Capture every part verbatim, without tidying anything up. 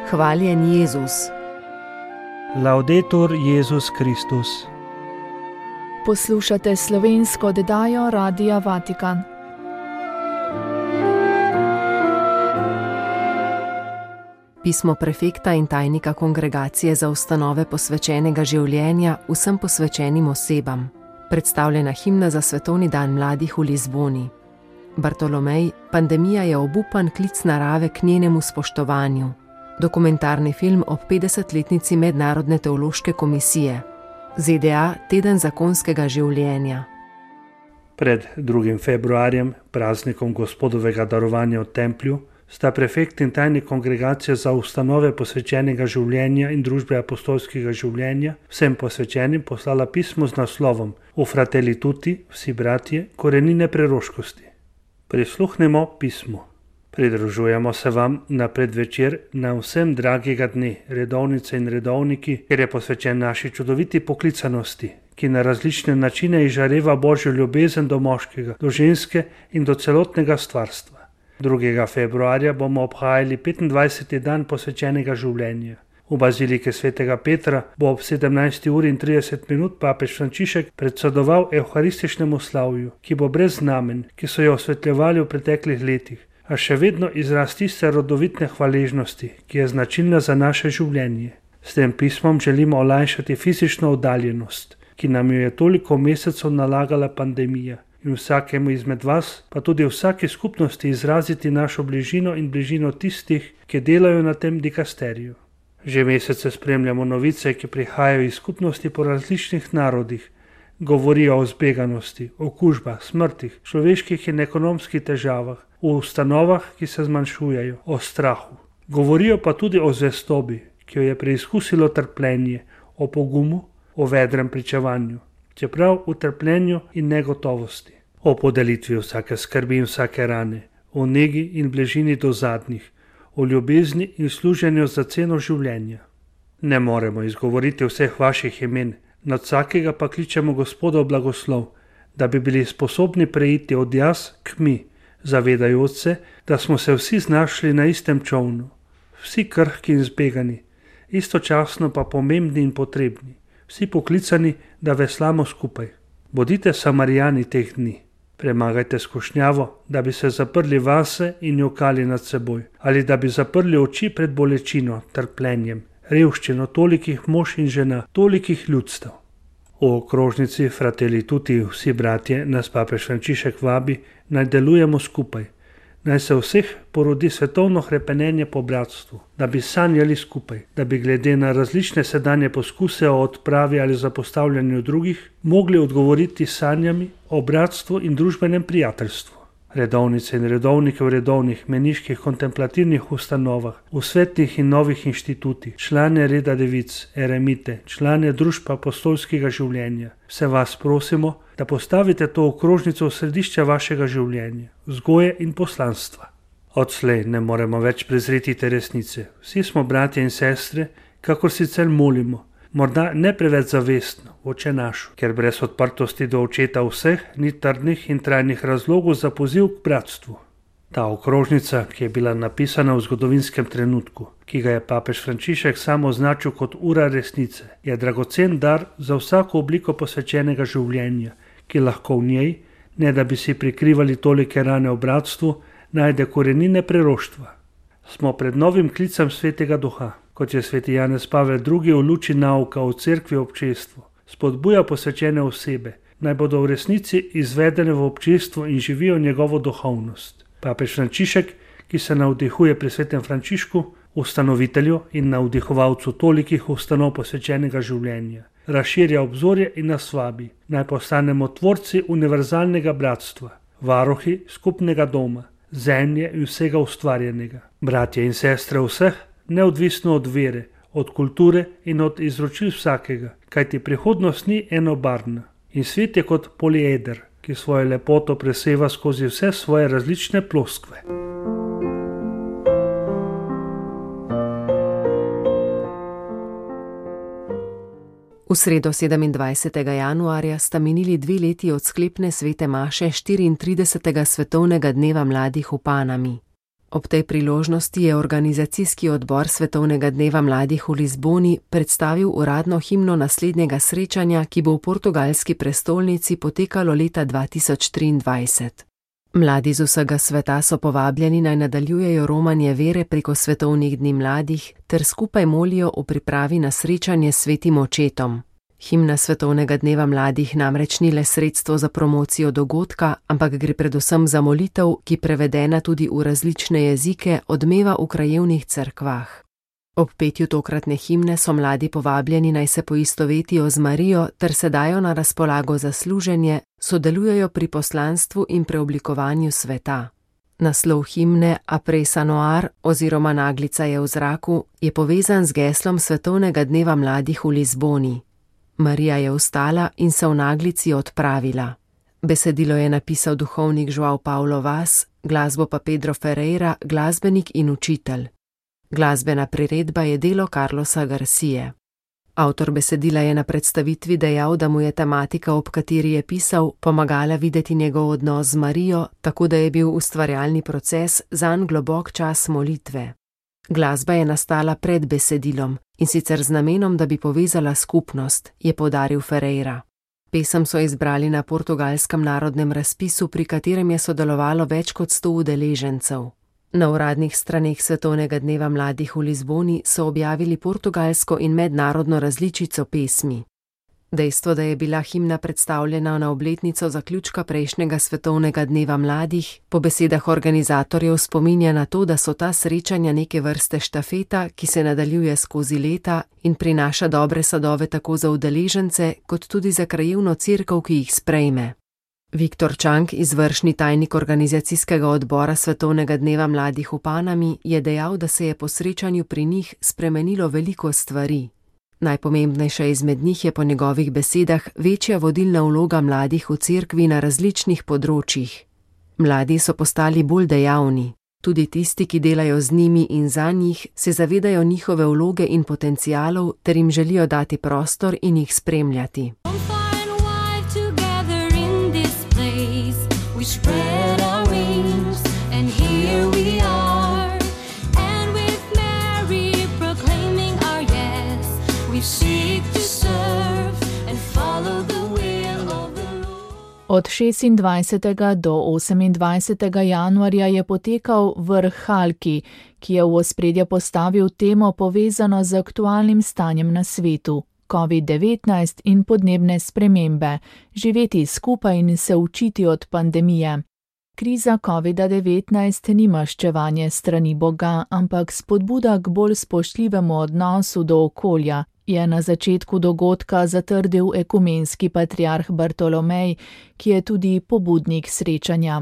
Hvaljen Jezus. Laudetur Jezus Kristus. Poslušate slovensko oddajo Radia Vatikan. Pismo prefekta in tajnika Kongregacije za ustanove posvečenega življenja vsem posvečenim osebam. Predstavljena himna za svetovni dan mladih v Lizboni. Bartolomej, pandemija je obupan klic narave k njenemu spoštovanju. Dokumentarni film ob petdesetletnici Mednarodne teološke komisije. Z D A teden zakonskega življenja. Pred drugim februarjem, praznikom Gospodovega darovanja v templju, sta prefekt in tajnik Kongregacije za ustanove posvečenega življenja in družbe apostolskega življenja vsem posvečenim poslala pismo z naslovom O fratelli tutti, vsi bratje, korenine preroškosti. Prisluhnemo pismu. Pridružujemo se vam na predvečer na vsem dragega dne, redovnice in redovniki, ker je posvečen naši čudoviti poklicanosti, ki na različne načine izžareva Božjo ljubezen do moškega, do ženske in do celotnega stvarstva. drugega februarja bomo obhajali petindvajseti dan posvečenega življenja. V baziliki svetega Petra bo ob sedemnajsti uri in trideset minut papež Frančišek predsedoval evharističnemu slavju, ki bo brez znamen, ki so jo osvetljevali v preteklih letih, a še vedno izraz tiste rodovitne hvaležnosti, ki je značilna za naše življenje. S tem pismom želimo olajšati fizično oddaljenost, ki nam jo je toliko mesecev nalagala pandemija, in vsakemu izmed vas, pa tudi vsaki skupnosti izraziti našo bližino in bližino tistih, ki delajo na tem dikasteriju. Že mesece spremljamo novice, ki prihajajo iz skupnosti po različnih narodih, govorijo o zbeganosti, okužbah, smrtih, človeških in ekonomskih težavah, o ustanovah, ki se zmanjšujejo, o strahu. Govorijo pa tudi o zvestobi, ki jo je preizkusilo trpljenje, o pogumu, o vedrem pričevanju, čeprav v trpljenju in negotovosti, o podelitvi vsake skrbi in vsake rane, o negi in bližini do zadnjih, o ljubezni in služenju za ceno življenja. Ne moremo izgovoriti vseh vaših imen, nad vsakega pa kličemo Gospodov blagoslov, da bi bili sposobni preiti od jaz k mi, zavedajoč se, da smo se vsi znašli na istem čolnu, vsi krhki in zbegani, istočasno pa pomembni in potrebni, vsi poklicani, da veslamo skupaj. Bodite Samarijani teh dni. Premagajte skušnjavo, da bi se zaprli vase in jokali nad seboj, ali da bi zaprli oči pred bolečino, trpljenjem, revščino tolikih mož in žena, tolikih ljudstev. V okrožnici Fratelli tutti, vsi bratje, nas papež Frančišek vabi, naj delujemo skupaj, naj se vseh porodi svetovno hrepenenje po bratstvu, da bi sanjali skupaj, da bi glede na različne sedanje poskuse o odpravi ali zapostavljanju drugih mogli odgovoriti sanjami o bratstvu in družbenem prijateljstvu. Redovnice in redovnike v redovnih meniških kontemplativnih ustanovah, v svetnih in novih inštitutih, člane reda devic, eremite, člane družb apostolskega življenja. Vse vas prosimo, da postavite to okrožnico v središče vašega življenja, vzgoje in poslanstva. Odslej ne moremo več prezreti te resnice. Vsi smo bratje in sestre, kakor sicer molimo, morda ne preveč zavestno, Oče naš, ker brez odprtosti do Očeta vseh ni trdnih in trajnih razlogov za poziv k bratstvu. Ta okrožnica, ki je bila napisana v zgodovinskem trenutku, ki ga je papež Frančišek sam označil kot ura resnice, je dragocen dar za vsako obliko posvečenega življenja, ki lahko v njej, ne da bi si prikrivali tolike rane v bratstvu, najde korenine preroštva. Smo pred novim klicem Svetega Duha, kot je sveti Janez Pavel drugi v luči nauka o cerkvi občestvu, spodbuja posvečene osebe, naj bodo v resnici izvedene v občestvu in živijo njegovo duhovnost. Papež Frančišek, ki se navdihuje pri svetem Frančišku, ustanovitelju in navdihovalcu tolikih ustanov posvečenega življenja, razširja obzorje in nas vabi, naj postanemo tvorci univerzalnega bratstva, varuhi skupnega doma, zemlje in vsega ustvarjenega, bratje in sestre vseh, neodvisno od vere, od kulture in od izročil vsakega, kajti prihodnost ni enobarvna in svet je kot polieder, ki svojo lepoto preseva skozi vse svoje različne ploskve. V sredo sedemindvajsetega januarja sta minili dve leti od sklepne svete maše štiriintridesetega svetovnega dneva mladih v Panami. Ob tej priložnosti je organizacijski odbor Svetovnega dneva mladih v Lizboni predstavil uradno himno naslednjega srečanja, ki bo v portugalski prestolnici potekalo leta dva tisoč triindvajset. Mladi z vsega sveta so povabljeni naj nadaljujejo romanje vere preko svetovnih dni mladih ter skupaj molijo o pripravi na srečanje s svetim očetom. Himna Svetovnega dneva mladih namreč ni le sredstvo za promocijo dogodka, ampak gre predvsem za molitev, ki prevedena tudi v različne jezike odmeva v krajevnih cerkvah. Ob petju tokratne himne so mladi povabljeni naj se poistovetijo z Marijo ter se dajo na razpolago za služenje, sodelujejo pri poslanstvu in preoblikovanju sveta. Naslov himne Apresa Noir oziroma Naglica je v zraku je povezan z geslom Svetovnega dneva mladih v Lizboni. Marija je vstala in se v naglici odpravila. Besedilo je napisal duhovnik João Paulo Vaz, glasbo pa Pedro Ferreira, glasbenik in učitelj. Glasbena priredba je delo Carlosa Garcije. Avtor besedila je na predstavitvi dejal, da mu je tematika, ob kateri je pisal, pomagala videti njegov odnos z Marijo, tako da je bil ustvarjalni proces zanj globok čas molitve. Glasba je nastala pred besedilom in sicer z namenom, da bi povezala skupnost, je poudaril Ferreira. Pesem so izbrali na portugalskem narodnem razpisu, pri katerem je sodelovalo več kot sto udeležencev. Na uradnih straneh Svetovnega dneva mladih v Lizboni so objavili portugalsko in mednarodno različico pesmi. Dejstvo, da je bila himna predstavljena na obletnico zaključka prejšnjega Svetovnega dneva mladih, po besedah organizatorjev spominja na to, da so ta srečanja neke vrste štafeta, ki se nadaljuje skozi leta in prinaša dobre sadove tako za udeležence, kot tudi za krajevno cerkev, ki jih sprejme. Viktor Čank, izvršni tajnik organizacijskega odbora Svetovnega dneva mladih v Panami, je dejal, da se je po srečanju pri njih spremenilo veliko stvari. Najpomembnejša izmed njih je po njegovih besedah večja vodilna vloga mladih v cerkvi na različnih področjih. Mladi so postali bolj dejavni. Tudi tisti, ki delajo z njimi in za njih, se zavedajo njihove vloge in potencialov ter jim želijo dati prostor in jih spremljati. Od šestindvajsetega do osemindvajsetega januarja je potekal vrh Halki, ki je v ospredje postavil temo povezano z aktualnim stanjem na svetu, covid devetnajst in podnebne spremembe, živeti skupaj in se učiti od pandemije. Kriza covida devetnajst ni maščevanje strani Boga, ampak spodbuda k bolj spoštljivemu odnosu do okolja, je na začetku dogodka zatrdil ekumenski patriarh Bartolomej, ki je tudi pobudnik srečanja.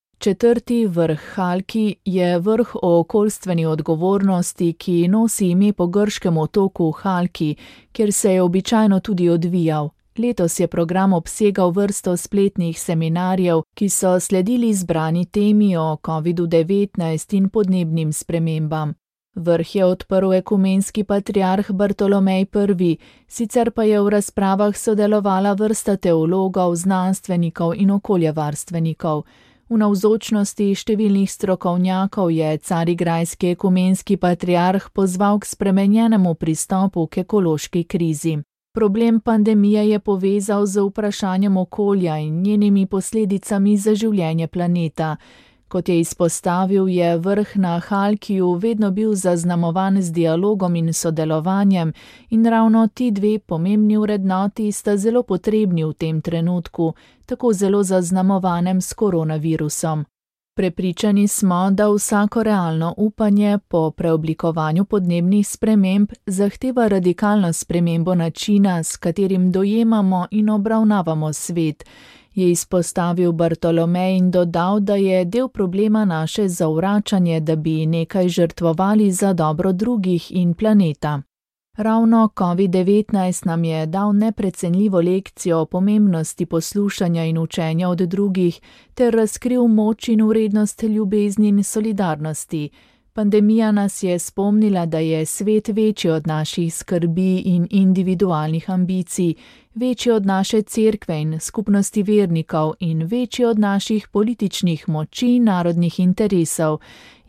Četrti vrh Halki je vrh o okoljstveni odgovornosti, ki nosi ime po grškem otoku Halki, kjer se je običajno tudi odvijal. Letos je program obsegal vrsto spletnih seminarjev, ki so sledili izbrani temi o covidu devetnajst in podnebnim spremembam. Vrh je odprl ekumenski patriarh Bartolomej prvi, sicer pa je v razpravah sodelovala vrsta teologov, znanstvenikov in okoljevarstvenikov. V navzočnosti številnih strokovnjakov je carigrajski ekumenski patriarh pozval k spremenjenemu pristopu k ekološki krizi. Problem pandemije je povezal z vprašanjem okolja in njenimi posledicami za življenje planeta. Kot je izpostavil, je vrh na Halkiju vedno bil zaznamovan z dialogom in sodelovanjem in ravno ti dve pomembni vrednoti sta zelo potrebni v tem trenutku, tako zelo zaznamovanem s koronavirusom. Prepričani smo, da vsako realno upanje po preoblikovanju podnebnih sprememb zahteva radikalno spremembo načina, s katerim dojemamo in obravnavamo svet, je izpostavil Bartolomej in dodal, da je del problema naše zavračanje, da bi nekaj žrtvovali za dobro drugih in planeta. Ravno covid devetnajst nam je dal neprecenljivo lekcijo o pomembnosti poslušanja in učenja od drugih ter razkril moč in vrednost ljubezni in solidarnosti. Pandemija nas je spomnila, da je svet večji od naših skrbi in individualnih ambicij, večji od naše cerkve in skupnosti vernikov in večji od naših političnih moči in narodnih interesov,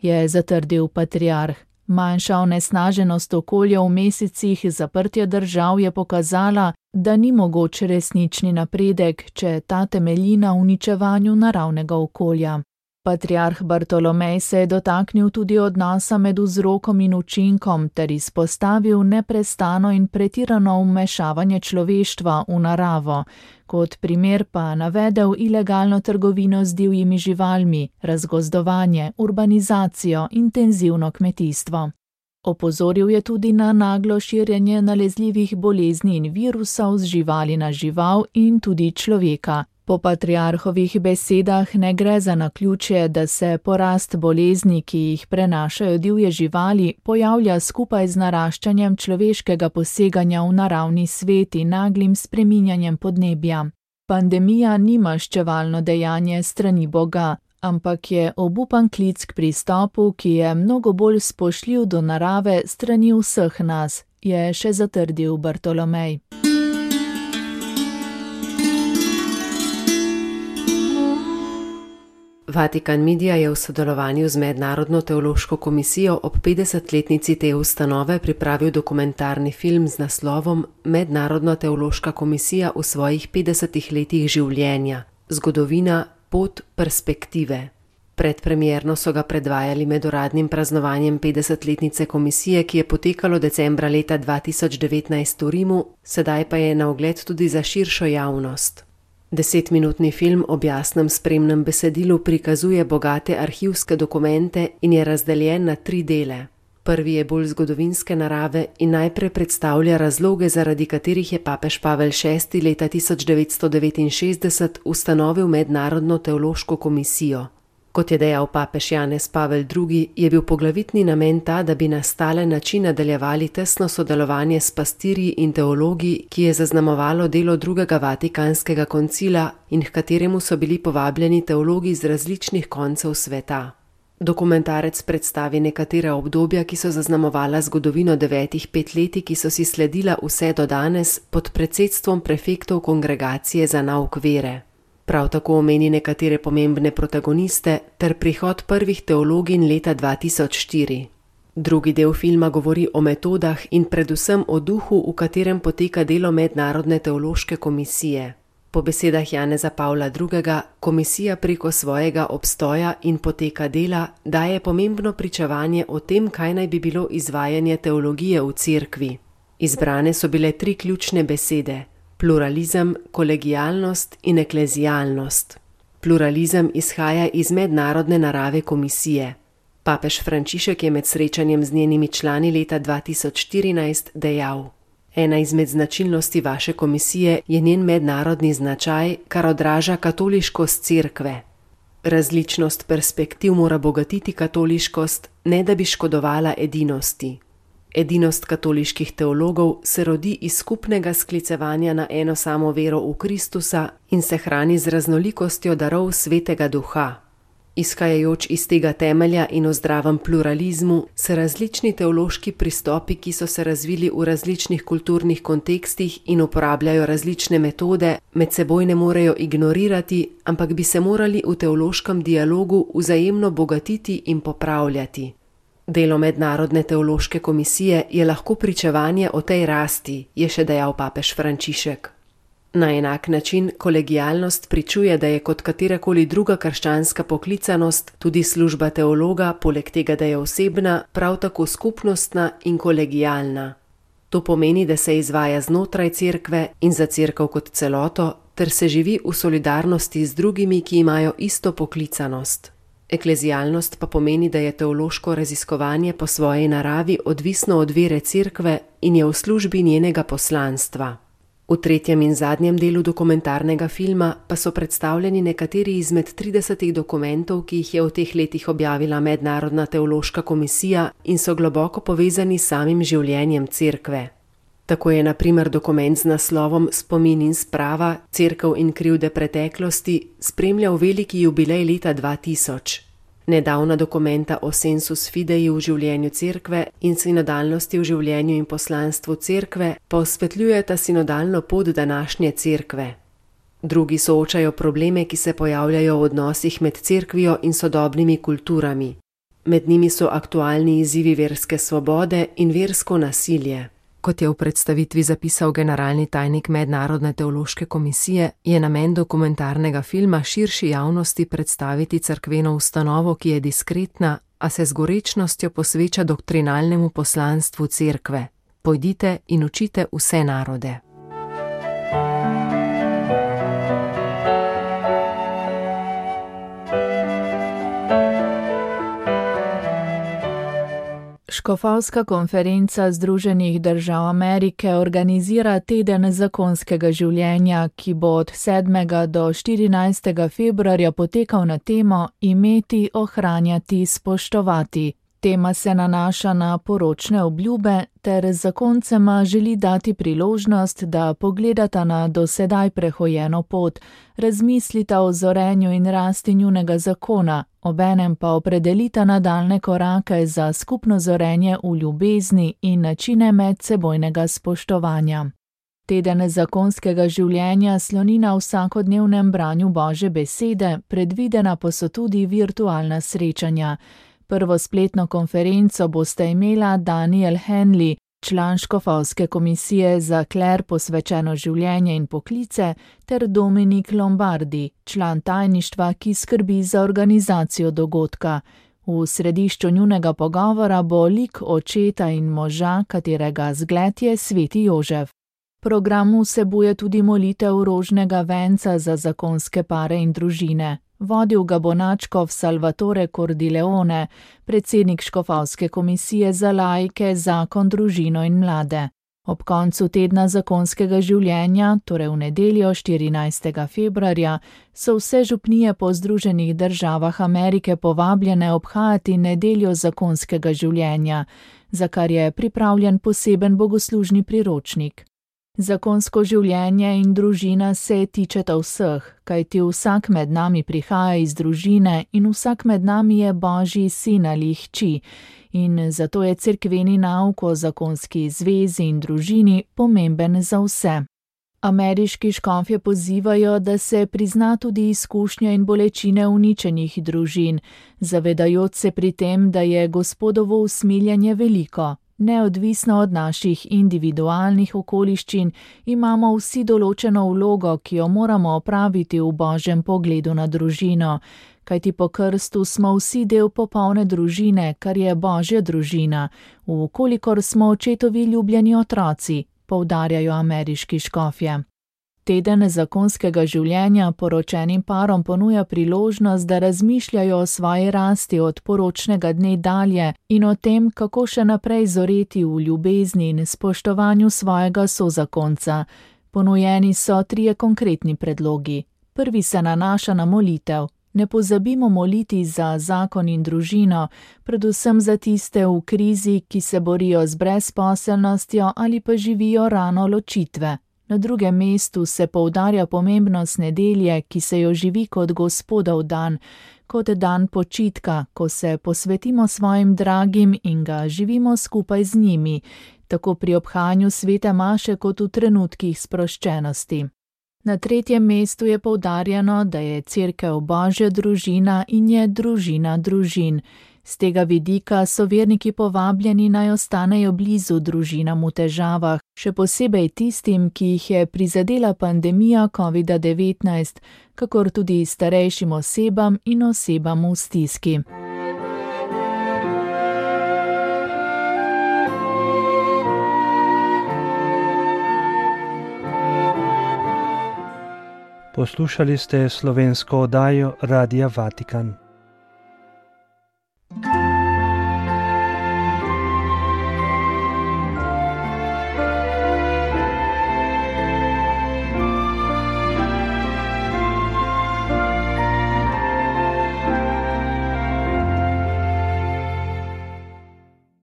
je zatrdil patriarh. Manjša onesnaženost okolja v mesecih zaprtja držav je pokazala, da ni mogoč resnični napredek, če ta temelji na uničevanju naravnega okolja. Patriarh Bartolomej se je dotaknil tudi odnosa med vzrokom in učinkom ter izpostavil neprestano in pretirano vmešavanje človeštva v naravo, kot primer pa navedel ilegalno trgovino z divjimi živalmi, razgozdovanje, urbanizacijo, intenzivno kmetijstvo. Opozoril je tudi na naglo širjenje nalezljivih bolezni in virusov z živali na žival in tudi človeka. Po patriarhovih besedah ne gre za naključje, da se porast bolezni, ki jih prenašajo divje živali, pojavlja skupaj z naraščanjem človeškega poseganja v naravni svet in naglim spreminjanjem podnebja. Pandemija ni maščevalno dejanje strani Boga, ampak je obupan klic k pristopu, ki je mnogo bolj spoštljiv do narave strani vseh nas, je še zatrdil Bartolomej. Vatikan Media je v sodelovanju z Mednarodno teološko komisijo ob petdesetletnici te ustanove pripravil dokumentarni film z naslovom Mednarodna teološka komisija v svojih petdesetih letih življenja. Zgodovina, pot, perspektive. Predpremierno so ga predvajali med uradnim praznovanjem petdesetletnice komisije, ki je potekalo decembra leta dva tisoč devetnajst v Rimu, sedaj pa je na ogled tudi za širšo javnost. Desetminutni film ob jasnem spremnem besedilu prikazuje bogate arhivske dokumente in je razdeljen na tri dele. Prvi je bolj zgodovinske narave in najprej predstavlja razloge, zaradi katerih je papež Pavel šesti leta tisoč devetsto devetinšestdeset ustanovil Mednarodno teološko komisijo. Kot je dejal papež Janez Pavel drugi, je bil poglavitni namen ta, da bi na stalen način nadaljevali tesno sodelovanje s pastirji in teologi, ki je zaznamovalo delo drugega Vatikanskega koncila in h kateremu so bili povabljeni teologi z različnih koncev sveta. Dokumentarec predstavi nekatera obdobja, ki so zaznamovala zgodovino devetih petletij, ki so si sledila vse do danes pod predsedstvom prefektov Kongregacije za nauk vere. Prav tako omeni nekatere pomembne protagoniste ter prihod prvih teologinj leta dva tisoč štiri. Drugi del filma govori o metodah in predvsem o duhu, v katerem poteka delo Mednarodne teološke komisije. Po besedah Janeza Pavla drugega, komisija preko svojega obstoja in poteka dela daje pomembno pričevanje o tem, kaj naj bi bilo izvajanje teologije v cerkvi. Izbrane so bile tri ključne besede: pluralizem, kolegialnost in eklezialnost. Pluralizem izhaja iz mednarodne narave komisije. Papež Frančišek je med srečanjem z njenimi člani leta dva tisoč štirinajst dejal: Ena izmed značilnosti vaše komisije je njen mednarodni značaj, kar odraža katoliškost cerkve. Različnost perspektiv mora bogatiti katoliškost, ne da bi škodovala edinosti. Edinost katoliških teologov se rodi iz skupnega sklicevanja na eno samo vero v Kristusa in se hrani z raznolikostjo darov Svetega Duha. Izhajajoč iz tega temelja in v zdravem pluralizmu se različni teološki pristopi, ki so se razvili v različnih kulturnih kontekstih in uporabljajo različne metode, med seboj ne morejo ignorirati, ampak bi se morali v teološkem dialogu vzajemno bogatiti in popravljati. Delo Mednarodne teološke komisije je lahko pričevanje o tej rasti, je še dejal papež Frančišek. Na enak način kolegialnost pričuje, da je kot katerakoli druga krščanska poklicanost tudi služba teologa, poleg tega, da je osebna, prav tako skupnostna in kolegialna. To pomeni, da se izvaja znotraj cerkve in za cerkev kot celoto, ter se živi v solidarnosti z drugimi, ki imajo isto poklicanost. Eklezialnost pa pomeni, da je teološko raziskovanje po svoji naravi odvisno od vere cerkve in je v službi njenega poslanstva. V tretjem in zadnjem delu dokumentarnega filma pa so predstavljeni nekateri izmed tridesetih dokumentov, ki jih je v teh letih objavila Mednarodna teološka komisija in so globoko povezani s samim življenjem cerkve. Tako je na primer dokument z naslovom Spomin in sprava, cerkev in krivde preteklosti spremljal veliki jubilej leta dva tisoč. Nedavna dokumenta o sensus fidei v življenju cerkve in sinodalnosti v življenju in poslanstvu cerkve pa osvetljujeta sinodalno pot današnje cerkve. Drugi soočajo probleme, ki se pojavljajo v odnosih med cerkvijo in sodobnimi kulturami. Med njimi so aktualni izzivi verske svobode in versko nasilje. Kot je v predstavitvi zapisal generalni tajnik Mednarodne teološke komisije, je namen dokumentarnega filma širši javnosti predstaviti cerkveno ustanovo, ki je diskretna, a se z gorečnostjo posveča doktrinalnemu poslanstvu cerkve. Pojdite in učite vse narode. Škofovska konferenca Združenih držav Amerike organizira teden zakonskega življenja, ki bo od sedmega do štirinajstega februarja potekal na temo Imeti, ohranjati, spoštovati. Tema se nanaša na poročne obljube ter zakoncema želi dati priložnost, da pogledata na dosedaj prehojeno pot, razmislita o zorenju in rasti njunega zakona, obenem pa opredelita nadaljne korake za skupno zorenje v ljubezni in načine medsebojnega spoštovanja. Teden zakonskega življenja sloni na vsakodnevnem branju Božje besede, predvidena pa so tudi virtualna srečanja. Prvo spletno konferenco boste imela Daniel Henley, član Škofovske komisije za kler posvečeno življenje in poklice, ter Dominik Lombardi, član tajništva, ki skrbi za organizacijo dogodka. V središču njunega pogovora bo lik očeta in moža, katerega zgled je sveti Jožef. Program vsebuje tudi molitev rožnega venca za zakonske pare in družine. Vodil ga bo nadškof Salvatore Cordileone, predsednik Škofovske komisije za laike, zakon, družino in mlade. Ob koncu tedna zakonskega življenja, torej v nedeljo štirinajstega februarja, so vse župnije po Združenih državah Amerike povabljene obhajati nedeljo zakonskega življenja, za kar je pripravljen poseben bogoslužni priročnik. Zakonsko življenje in družina se tičeta vseh, kajti vsak med nami prihaja iz družine in vsak med nami je Božji sin ali hči, in zato je cerkveni nauk o zakonski zvezi in družini pomemben za vse. Ameriški škofje pozivajo, da se prizna tudi izkušnje in bolečine uničenih družin, zavedajoč se pri tem, da je Gospodovo usmiljanje veliko. Neodvisno od naših individualnih okoliščin, imamo vsi določeno vlogo, ki jo moramo opraviti v Božjem pogledu na družino, kajti po krstu smo vsi del popolne družine, kar je Božja družina, vkolikor smo očetovi ljubljeni otroci, poudarjajo ameriški škofje. Teden zakonskega življenja poročenim parom ponuja priložnost, da razmišljajo o svoji rasti od poročnega dne dalje in o tem, kako še naprej zoreti v ljubezni in spoštovanju svojega sozakonca. Ponujeni so trije konkretni predlogi. Prvi se nanaša na molitev. Ne pozabimo moliti za zakon in družino, predvsem za tiste v krizi, ki se borijo z brezposelnostjo ali pa živijo rano ločitve. Na drugem mestu se poudarja pomembnost nedelje, ki se jo živi kot Gospodov dan, kot dan počitka, ko se posvetimo svojim dragim in ga živimo skupaj z njimi, tako pri obhajanju svete maše kot v trenutkih sproščenosti. Na tretjem mestu je poudarjeno, da je cerkev Božja družina in je družina družin. Z tega vidika so verniki povabljeni naj ostanejo blizu družinam v težavah, še posebej tistim, ki jih je prizadela pandemija covid devetnajst, kakor tudi starejšim osebam in osebam v stiski. Poslušali ste slovensko oddajo Radia Vatikan.